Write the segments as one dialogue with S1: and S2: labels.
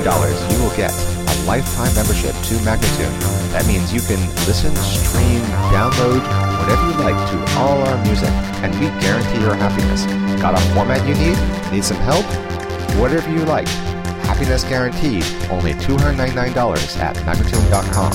S1: you will get a lifetime membership to Magnatune. That means you can listen, stream, download, whatever you like to all our music, and we guarantee your happiness. Got a format you need? Need some help? Whatever you like. Happiness guaranteed. Only $299 at Magnatune.com.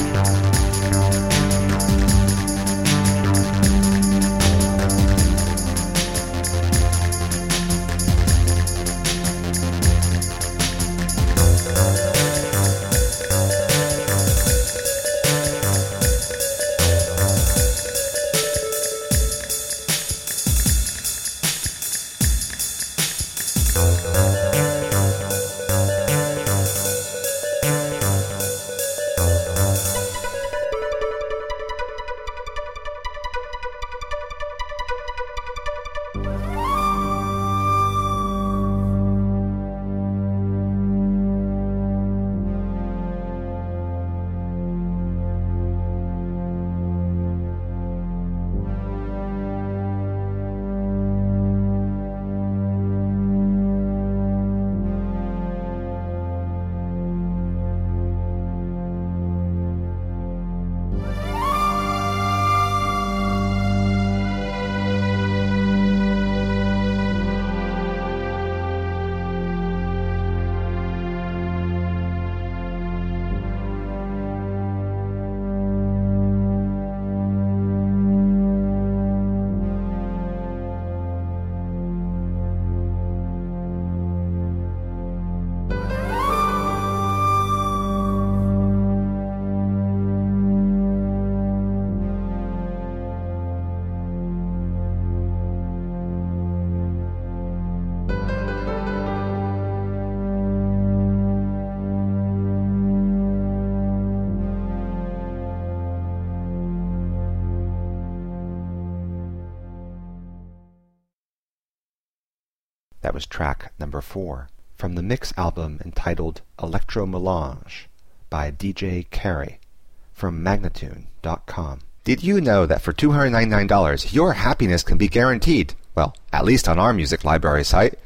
S1: That was track number 4 from the mix album entitled Electro Melange by DJ Carey from Magnatune.com. Did you know that for $299 your happiness can be guaranteed? Well, at least on our music library site.